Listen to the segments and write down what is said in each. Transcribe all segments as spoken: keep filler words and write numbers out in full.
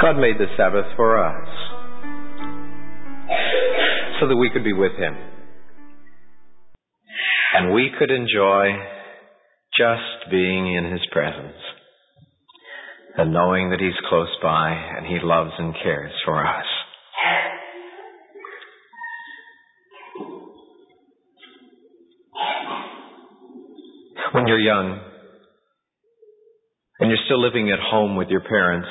God made the Sabbath for us so that we could be with Him. And we could enjoy just being in His presence and knowing that He's close by and He loves and cares for us. When you're young and you're still living at home with your parents,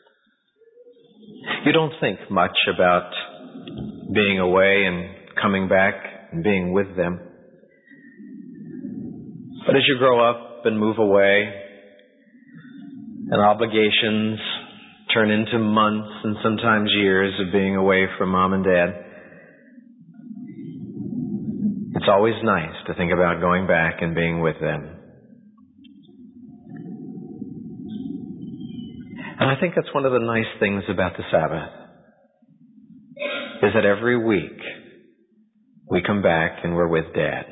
you don't think much about being away and coming back and being with them. But as you grow up and move away, and obligations turn into months and sometimes years of being away from Mom and Dad, it's always nice to think about going back and being with them. And I think that's one of the nice things about the Sabbath, is that every week we come back and we're with Dad.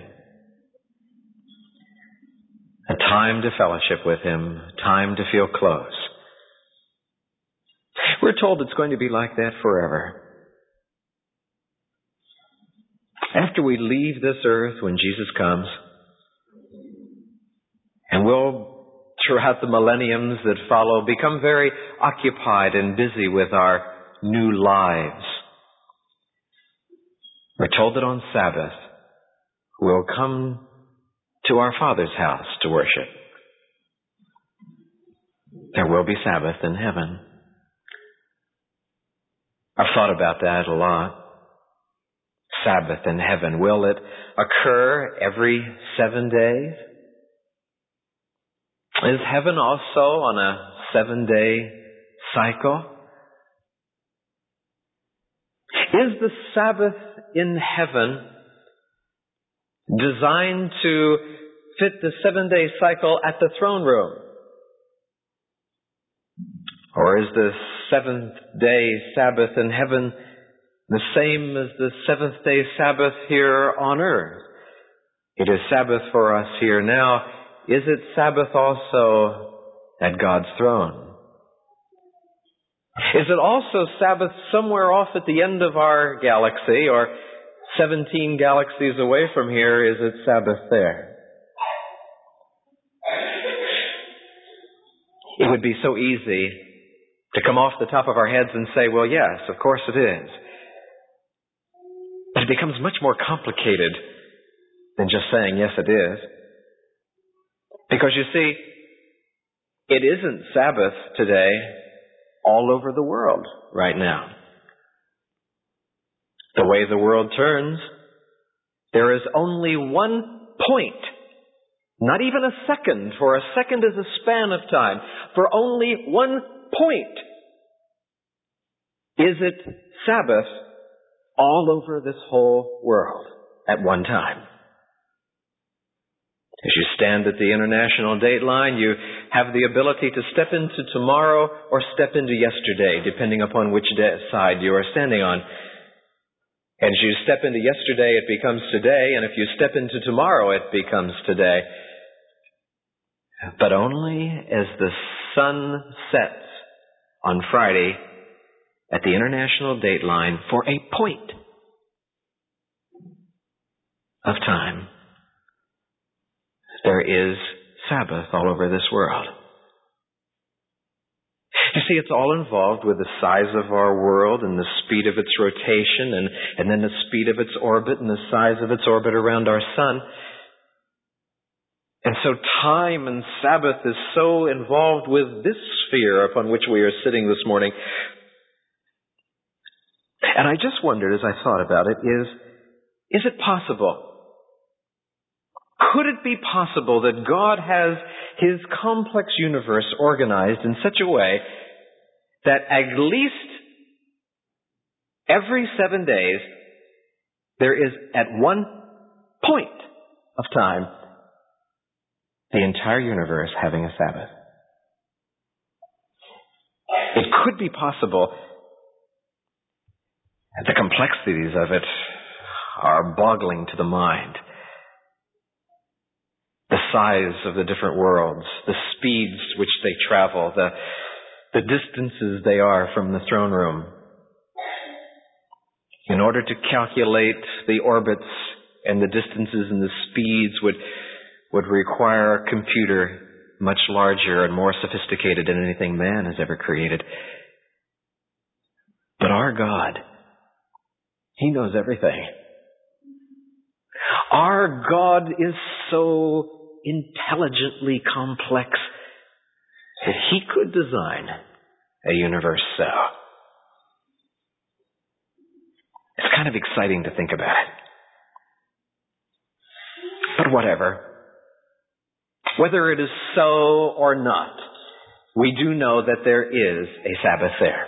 A time to fellowship with Him, time to feel close. We're told it's going to be like that forever. After we leave this earth, when Jesus comes, and we'll, throughout the millenniums that follow, become very occupied and busy with our new lives. We're told that on Sabbath, we'll come to our Father's house to worship. There will be Sabbath in heaven. I've thought about that a lot. Sabbath in heaven. Will it occur every seven days? Is heaven also on a seven-day cycle? Is the Sabbath in heaven designed to fit the seven-day cycle at the throne room? Or is the seventh-day Sabbath in heaven the same as the seventh-day Sabbath here on earth? It is Sabbath for us here now. Is it Sabbath also at God's throne? Is it also Sabbath somewhere off at the end of our galaxy, or seventeen galaxies away from here? Is it Sabbath there? It would be so easy to come off the top of our heads and say, well, yes, of course it is. But it becomes much more complicated than just saying, yes, it is. Because you see, it isn't Sabbath today all over the world right now. The way the world turns, there is only one point, not even a second, for a second is a span of time. For only one point is it Sabbath all over this whole world at one time. As you stand at the international date line, you have the ability to step into tomorrow or step into yesterday, depending upon which side you are standing on. And as you step into yesterday, it becomes today, and if you step into tomorrow, it becomes today. But only as the sun sets on Friday at the international date line for a point of time, there is Sabbath all over this world. You see, it's all involved with the size of our world and the speed of its rotation, and, and then the speed of its orbit and the size of its orbit around our sun. And so time and Sabbath is so involved with this sphere upon which we are sitting this morning. And I just wondered, as I thought about it, is, is it possible? Could it be possible that God has His complex universe organized in such a way that at least every seven days there is at one point of time the entire universe having a Sabbath? It could be possible. The complexities of it are boggling to the mind. The size of the different worlds, the speeds which they travel, the the distances they are from the throne room. In order to calculate the orbits and the distances and the speeds would, would require a computer much larger and more sophisticated than anything man has ever created. But our God, He knows everything. Our God is so intelligently complex that He could design a universe so. It's kind of exciting to think about it. But whatever. Whether it is so or not, we do know that there is a Sabbath there.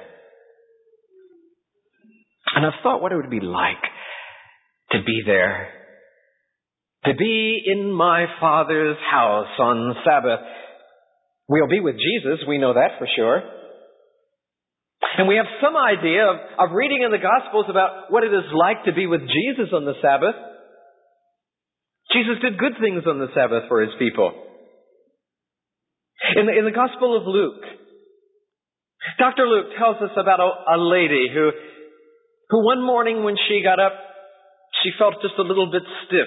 And I've thought what it would be like to be there. To be in my Father's house on Sabbath. We'll be with Jesus, we know that for sure. And we have some idea of, of reading in the Gospels about what it is like to be with Jesus on the Sabbath. Jesus did good things on the Sabbath for His people. In the, in the Gospel of Luke, Doctor Luke tells us about a, a lady who, who one morning when she got up, she felt just a little bit stiff.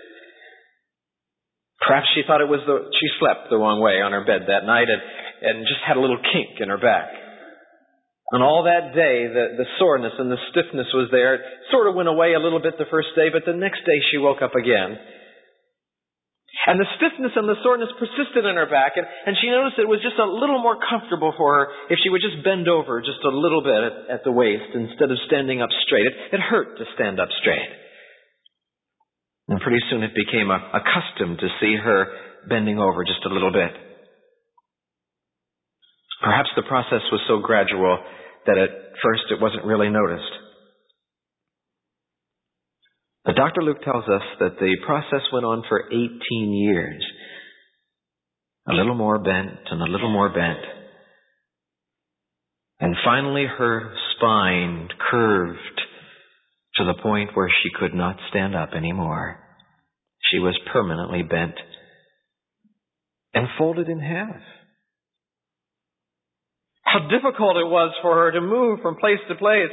Perhaps she thought it was the, she slept the wrong way on her bed that night and, and just had a little kink in her back. And all that day, the, the soreness and the stiffness was there. It sort of went away a little bit the first day, but the next day she woke up again. And the stiffness and the soreness persisted in her back, and, and she noticed it was just a little more comfortable for her if she would just bend over just a little bit at, at the waist instead of standing up straight. It, it hurt to stand up straight. And pretty soon it became a, a custom to see her bending over just a little bit. Perhaps the process was so gradual that at first it wasn't really noticed. But Doctor Luke tells us that the process went on for eighteen years. A little more bent and a little more bent. And finally her spine curved to the point where she could not stand up anymore. She was permanently bent and folded in half. How difficult it was for her to move from place to place.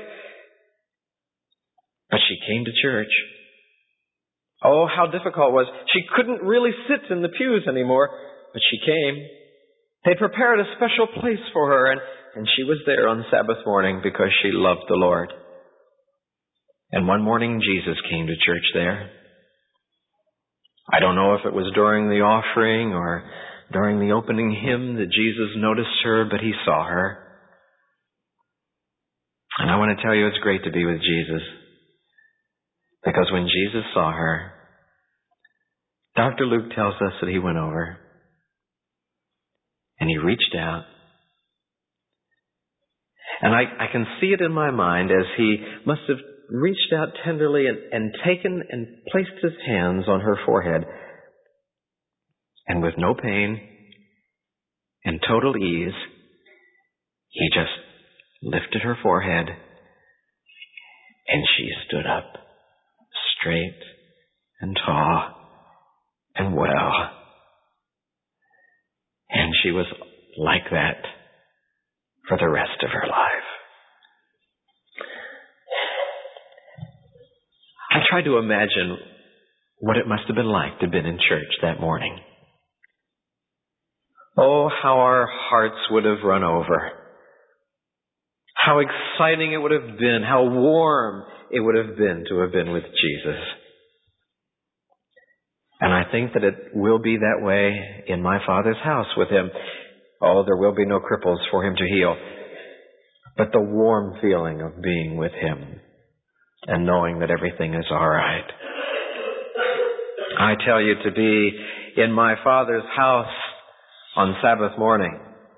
But she came to church. Oh, how difficult it was. She couldn't really sit in the pews anymore, but she came. They prepared a special place for her, and, and she was there on Sabbath morning because she loved the Lord. And one morning Jesus came to church there. I don't know if it was during the offering or during the opening hymn that Jesus noticed her, but He saw her. And I want to tell you it's great to be with Jesus. Because when Jesus saw her, Doctor Luke tells us that He went over and He reached out. And I, I can see it in my mind as He must have reached out tenderly and, and taken and placed His hands on her forehead. And with no pain and total ease, He just lifted her forehead and she stood up straight and tall and well. And she was like that for the rest of her life. I tried to imagine what it must have been like to have been in church that morning. Oh, how our hearts would have run over. How exciting it would have been. How warm it would have been to have been with Jesus. And I think that it will be that way in my Father's house with Him. Oh, there will be no cripples for Him to heal. But the warm feeling of being with Him and knowing that everything is all right. I tell you, to be in my Father's house on Sabbath morning.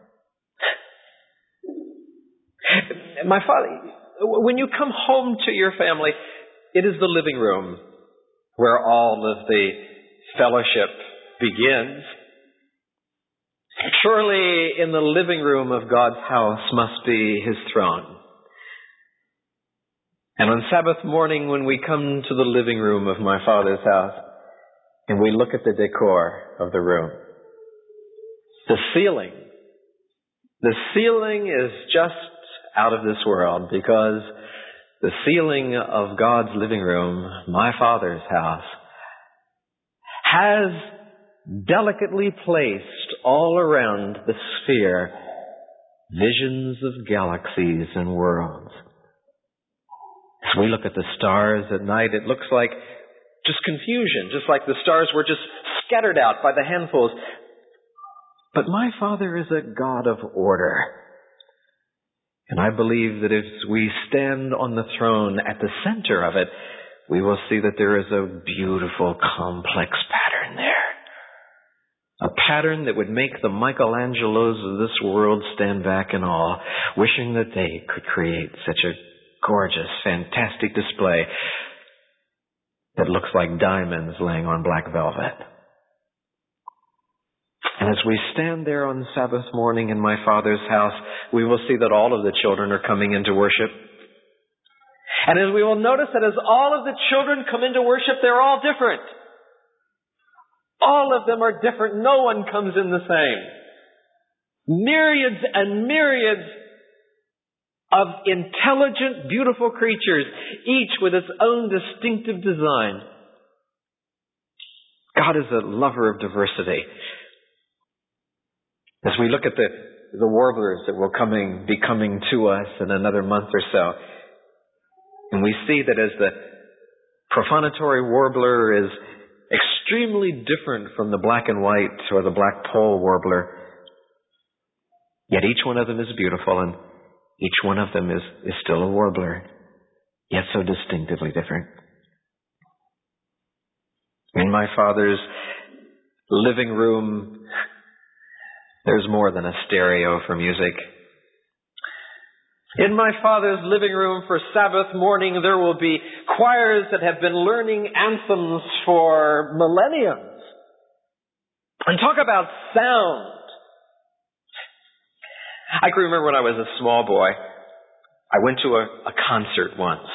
My Father, when you come home to your family, it is the living room where all of the fellowship begins. Surely in the living room of God's house must be His throne. And on Sabbath morning, when we come to the living room of my Father's house and we look at the decor of the room, the ceiling The ceiling is just out of this world, because the ceiling of God's living room, my Father's house, has delicately placed all around the sphere visions of galaxies and worlds. As we look at the stars at night, it looks like just confusion, just like the stars were just scattered out by the handfuls. But my Father is a God of order. And I believe that if we stand on the throne at the center of it, we will see that there is a beautiful, complex pattern there. A pattern that would make the Michelangelos of this world stand back in awe, wishing that they could create such a gorgeous, fantastic display that looks like diamonds laying on black velvet. And as we stand there on Sabbath morning in my Father's house, we will see that all of the children are coming into worship. And as we will notice that as all of the children come into worship, they're all different. All of them are different. No one comes in the same. Myriads and myriads of intelligent, beautiful creatures, each with its own distinctive design. God is a lover of diversity. As we look at the, the warblers that will coming, be coming to us in another month or so, and we see that as the profanatory warbler is extremely different from the black and white or the black pole warbler, yet each one of them is beautiful, and each one of them is, is still a warbler, yet so distinctively different. In my Father's living room, there's more than a stereo for music. In my Father's living room for Sabbath morning, there will be choirs that have been learning anthems for millenniums. And talk about sound. I can remember when I was a small boy, I went to a, a concert once.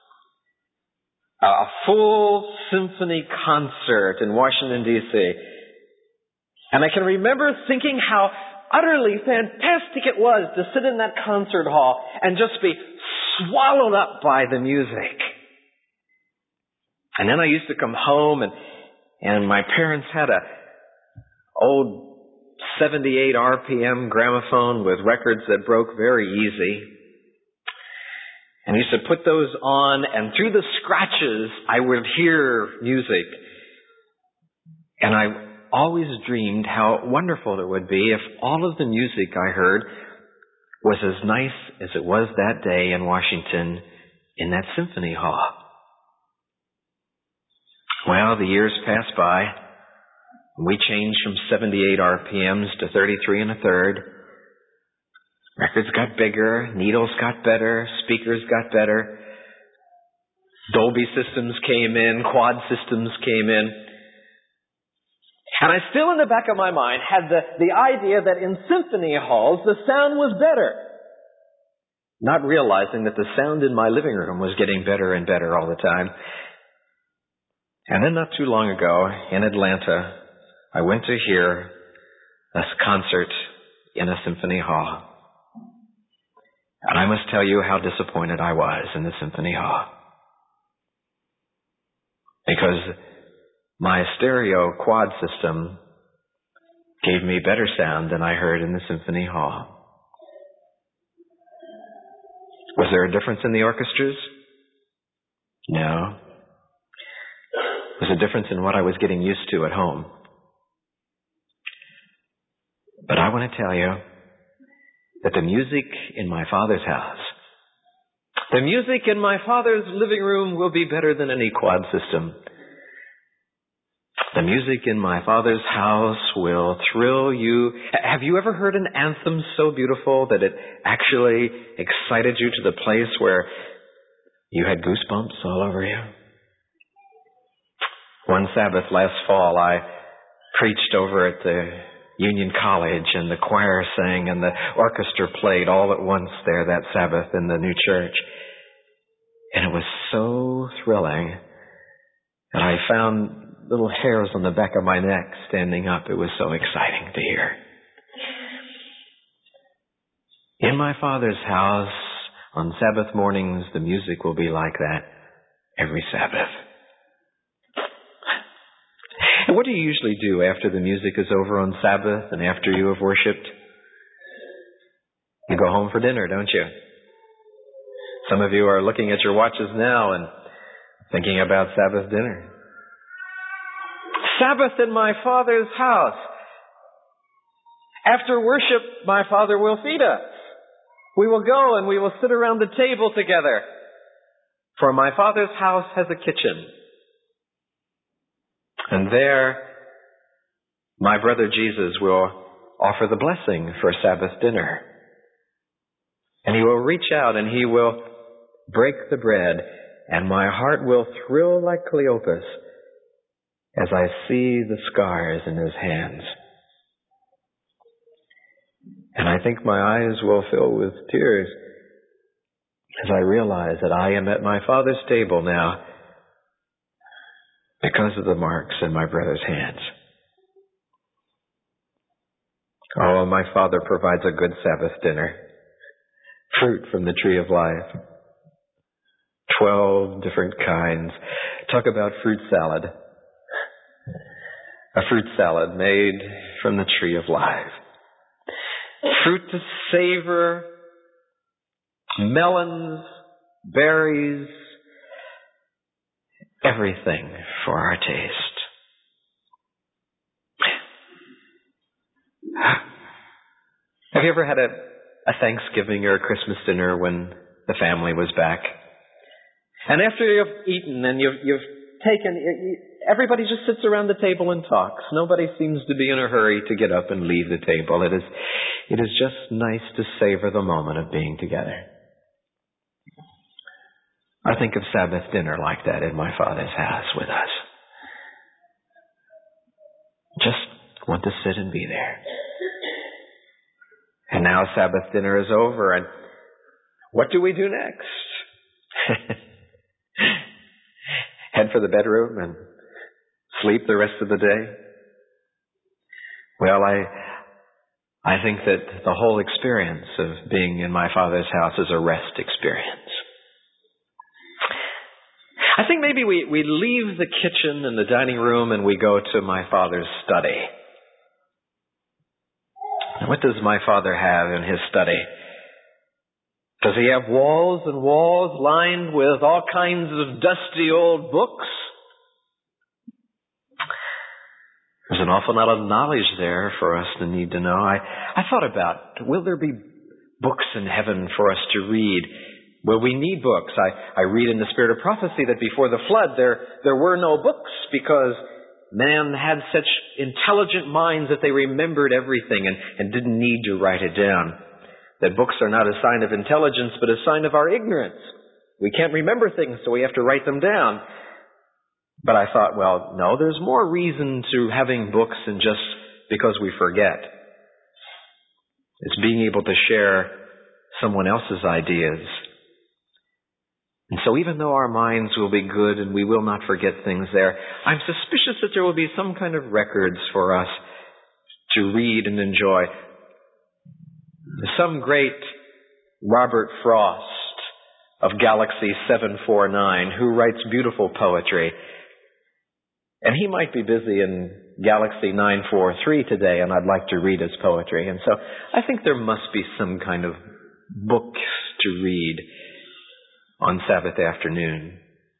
A full symphony concert in Washington, D C And I can remember thinking how utterly fantastic it was to sit in that concert hall and just be swallowed up by the music. And then I used to come home, and and my parents had a old seventy-eight R P M gramophone with records that broke very easy. And I used to put those on, and through the scratches I would hear music. And I always dreamed how wonderful it would be if all of the music I heard was as nice as it was that day in Washington in that symphony hall. Well, the years passed by. We changed from seventy-eight R P Ms to thirty-three and a third. Records got bigger, needles got better, speakers got better. Dolby systems came in, quad systems came in. And I still in the back of my mind had the, the idea that in symphony halls the sound was better. Not realizing that the sound in my living room was getting better and better all the time. And then not too long ago in Atlanta, I went to hear a concert in a symphony hall. And I must tell you how disappointed I was in the symphony hall. Because my stereo quad system gave me better sound than I heard in the symphony hall. Was there a difference in the orchestras? No. There was a difference in what I was getting used to at home. But I want to tell you that the music in my Father's house, the music in my Father's living room will be better than any quad system. The music in my Father's house will thrill you. Have you ever heard an anthem so beautiful that it actually excited you to the place where you had goosebumps all over you? One Sabbath last fall, I preached over at the Union College, and the choir sang and the orchestra played all at once there that Sabbath in the new church. And it was so thrilling that I found little hairs on the back of my neck standing up. It was so exciting to hear. In my Father's house, on Sabbath mornings, the music will be like that every Sabbath. And what do you usually do after the music is over on Sabbath and after you have worshipped? You go home for dinner, don't you? Some of you are looking at your watches now and thinking about Sabbath dinner. Sabbath in my Father's house. After worship, my Father will feed us. We will go and we will sit around the table together. For my Father's house has a kitchen. And there, my brother Jesus will offer the blessing for Sabbath dinner. And He will reach out and He will break the bread, and my heart will thrill like Cleopas as I see the scars in His hands. And I think my eyes will fill with tears as I realize that I am at my Father's table now because of the marks in my brother's hands. Oh, my Father provides a good Sabbath dinner. Fruit from the tree of life. Twelve different kinds. Talk about fruit salad. A fruit salad made from the tree of life. Fruit to savor, melons, berries, everything for our taste. Have you ever had a, a Thanksgiving or a Christmas dinner when the family was back? And after you've eaten and you've, you've taken, everybody just sits around the table and talks. Nobody seems to be in a hurry to get up and leave the table. It is, it is just nice to savor the moment of being together. I think of Sabbath dinner like that in my Father's house with us. Just want to sit and be there. And now Sabbath dinner is over, and what do we do next? Head for the bedroom and sleep the rest of the day? Well, I I think that the whole experience of being in my Father's house is a rest experience. I think maybe we, we leave the kitchen and the dining room and we go to my Father's study. What does my Father have in His study? Does He have walls and walls lined with all kinds of dusty old books? There's an awful lot of knowledge there for us to need to know. I, I thought about, will there be books in heaven for us to read? Well, we need books. I, I read in the Spirit of Prophecy that before the flood there, there were no books because man had such intelligent minds that they remembered everything and, and didn't need to write it down. That books are not a sign of intelligence, but a sign of our ignorance. We can't remember things, so we have to write them down. But I thought, well, no, there's more reason to having books than just because we forget. It's being able to share someone else's ideas. And so even though our minds will be good and we will not forget things there, I'm suspicious that there will be some kind of records for us to read and enjoy. Some great Robert Frost of Galaxy seven four nine, who writes beautiful poetry. And he might be busy in Galaxy nine four three today, and I'd like to read his poetry. And so I think there must be some kind of books to read on Sabbath afternoon.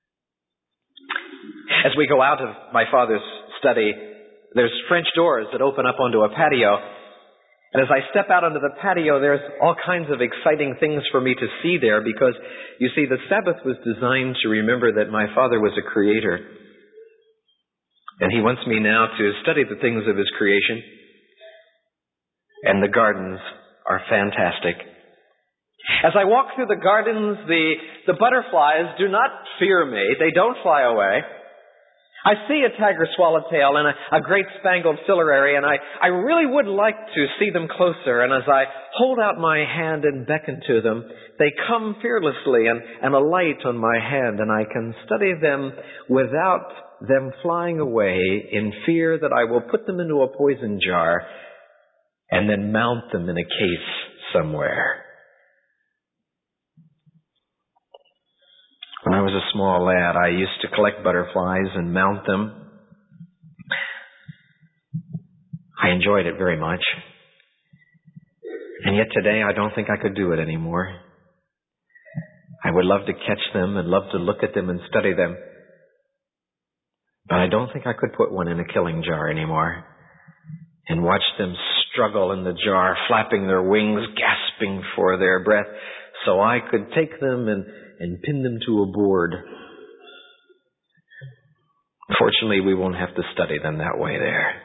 As we go out of my Father's study, there's French doors that open up onto a patio. And as I step out onto the patio, there's all kinds of exciting things for me to see there because, you see, the Sabbath was designed to remember that my Father was a creator. And He wants me now to study the things of His creation. And the gardens are fantastic. As I walk through the gardens, the, the butterflies do not fear me. They don't fly away. I see a tiger swallowtail and a, a great spangled filary, and I, I really would like to see them closer. And as I hold out my hand and beckon to them, they come fearlessly and, and alight on my hand, and I can study them without them flying away in fear that I will put them into a poison jar and then mount them in a case somewhere. was a small lad, I used to collect butterflies and mount them. I enjoyed it very much. And yet today I don't think I could do it anymore. I would love to catch them and love to look at them and study them. But I don't think I could put one in a killing jar anymore and watch them struggle in the jar, flapping their wings, gasping for their breath, so I could take them and, and pin them to a board. Fortunately, we won't have to study them that way there.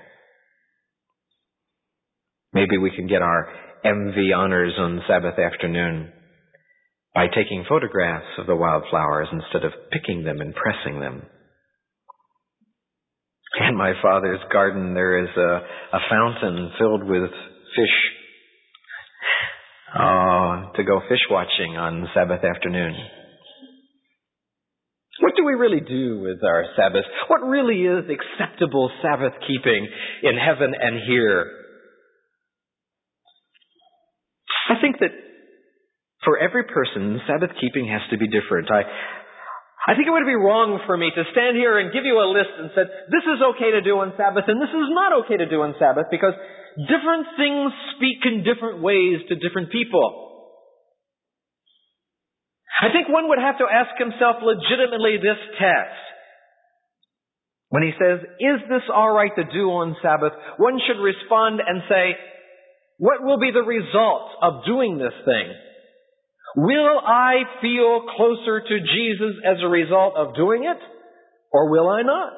Maybe we can get our M V honors on Sabbath afternoon by taking photographs of the wildflowers instead of picking them and pressing them. In my father's garden, there is a, a fountain filled with fish. Oh, to go fish watching on Sabbath afternoon. What do we really do with our Sabbath? What really is acceptable Sabbath keeping in heaven and here? I think that for every person, Sabbath keeping has to be different. I I think it would be wrong for me to stand here and give you a list and say, this is okay to do on Sabbath and this is not okay to do on Sabbath, because different things speak in different ways to different people. I think one would have to ask himself legitimately this test. When he says, is this all right to do on Sabbath? One should respond and say, what will be the result of doing this thing? Will I feel closer to Jesus as a result of doing it, or will I not?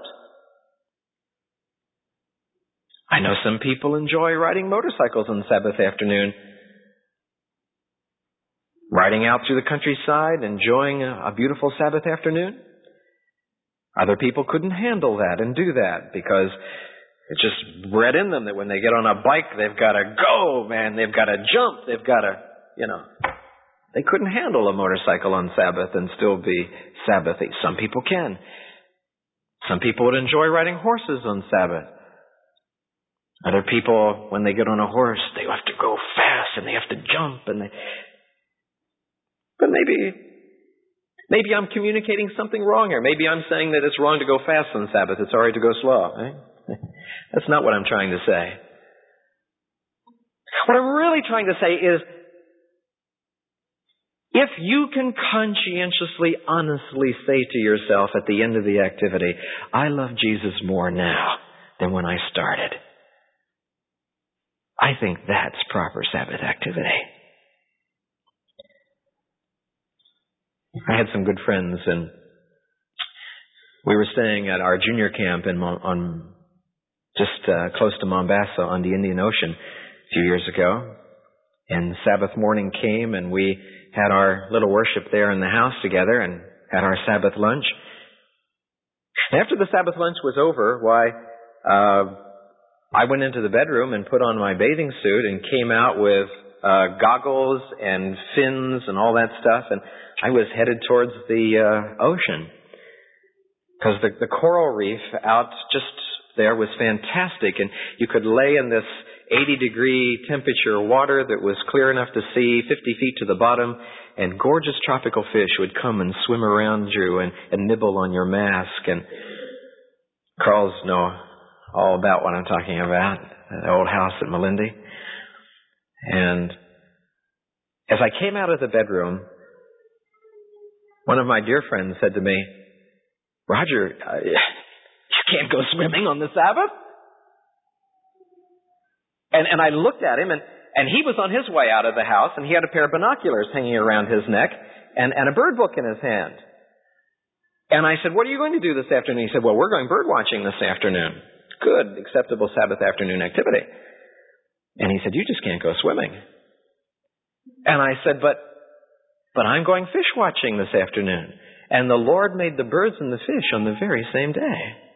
I know some people enjoy riding motorcycles on Sabbath afternoon. Riding out through the countryside, enjoying a, a beautiful Sabbath afternoon. Other people couldn't handle that and do that because it's just bred in them that when they get on a bike, they've got to go, man. They've got to jump. They've got to, you know. They couldn't handle a motorcycle on Sabbath and still be Sabbathy. Some people can. Some people would enjoy riding horses on Sabbath. Other people, when they get on a horse, they have to go fast and they have to jump. And they... But maybe, maybe I'm communicating something wrong here. Maybe I'm saying that it's wrong to go fast on Sabbath. It's all right to go slow. Eh? That's not what I'm trying to say. What I'm really trying to say is, if you can conscientiously, honestly say to yourself at the end of the activity, I love Jesus more now than when I started, I think that's proper Sabbath activity. I had some good friends, and we were staying at our junior camp in on just uh, close to Mombasa on the Indian Ocean a few years ago. And Sabbath morning came, and we had our little worship there in the house together and had our Sabbath lunch. After the Sabbath lunch was over, why, uh, I went into the bedroom and put on my bathing suit and came out with uh, goggles and fins and all that stuff, and I was headed towards the uh, ocean. Because the, the coral reef out just there was fantastic, and you could lay in this eighty degree temperature water that was clear enough to see fifty feet to the bottom, and gorgeous tropical fish would come and swim around you and, and nibble on your mask. And Carl's know all about what I'm talking about, the old house at Malindi. And as I came out of the bedroom, one of my dear friends said to me, Roger, uh, you can't go swimming on the Sabbath? And, and I looked at him, and, and he was on his way out of the house, and he had a pair of binoculars hanging around his neck and, and a bird book in his hand. And I said, what are you going to do this afternoon? He said, well, we're going bird watching this afternoon. Good, acceptable Sabbath afternoon activity. And he said, you just can't go swimming. And I said, but, but I'm going fish watching this afternoon. And the Lord made the birds and the fish on the very same day.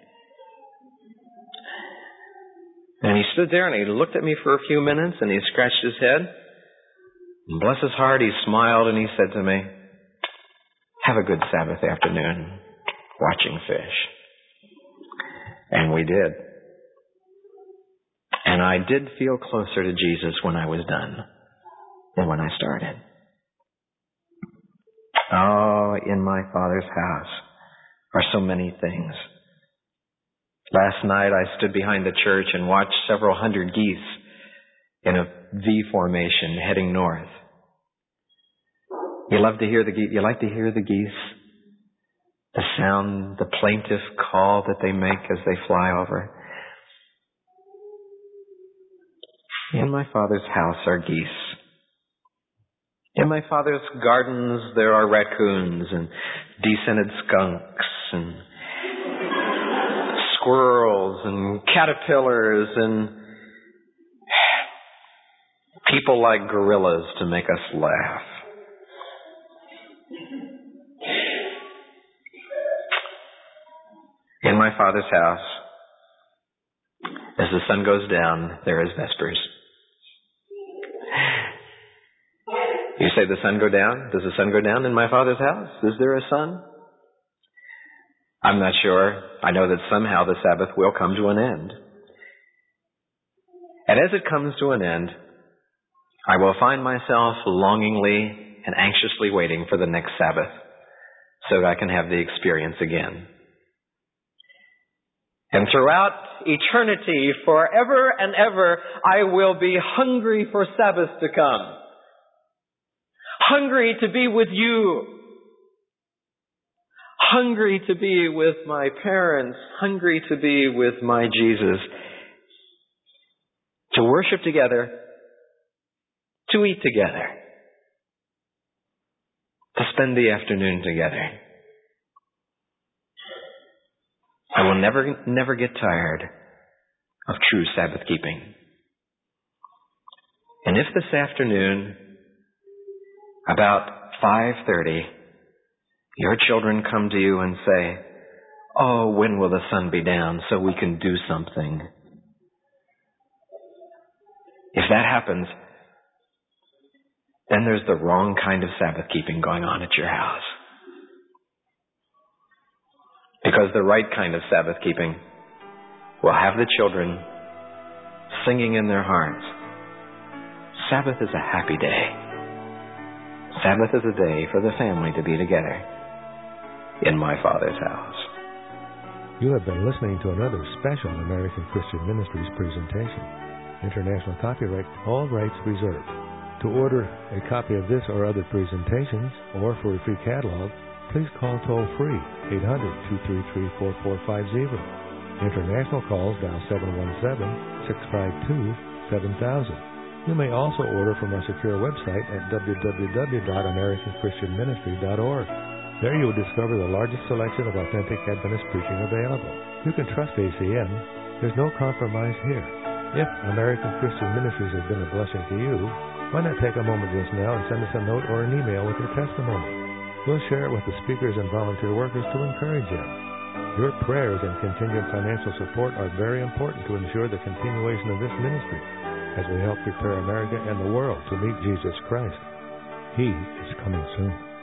And he stood there and he looked at me for a few minutes and he scratched his head. And bless his heart, he smiled and he said to me, have a good Sabbath afternoon watching fish. And we did. And I did feel closer to Jesus when I was done than when I started. Oh, in my Father's house are so many things. Last night I stood behind the church and watched several hundred geese in a V formation heading north. You love to hear the geese. You like to hear the geese? The sound, the plaintive call that they make as they fly over. In my Father's house are geese. In my Father's gardens there are raccoons and descended skunks and squirrels and caterpillars and people like gorillas to make us laugh. In my Father's house, as the sun goes down, there is vespers. You say the sun go down? Does the sun go down in my Father's house? Is there a sun? I'm not sure. I know that somehow the Sabbath will come to an end. And as it comes to an end, I will find myself longingly and anxiously waiting for the next Sabbath so that I can have the experience again. And throughout eternity, forever and ever, I will be hungry for Sabbath to come. Hungry to be with you. Hungry to be with my parents. Hungry to be with my Jesus. To worship together. To eat together. To spend the afternoon together. I will never, never get tired of true Sabbath keeping. And if this afternoon, about five thirty, your children come to you and say, "Oh, when will the sun be down so we can do something?" If that happens, then there's the wrong kind of Sabbath keeping going on at your house. Because the right kind of Sabbath keeping will have the children singing in their hearts, "Sabbath is a happy day. Sabbath is a day for the family to be together in my Father's house." You have been listening to another special American Christian Ministries presentation. International copyright, all rights reserved. To order a copy of this or other presentations, or for a free catalog, please call toll-free eight hundred, two three three, four four five zero. International calls dial seven one seven, six five two, seven thousand. You may also order from our secure website at w w w dot american christian ministry dot org. There you will discover the largest selection of authentic Adventist preaching available. You can trust A C M. There's no compromise here. If American Christian Ministries has been a blessing to you, why not take a moment just now and send us a note or an email with your testimony? We'll share it with the speakers and volunteer workers to encourage you. Your prayers and continued financial support are very important to ensure the continuation of this ministry as we help prepare America and the world to meet Jesus Christ. He is coming soon.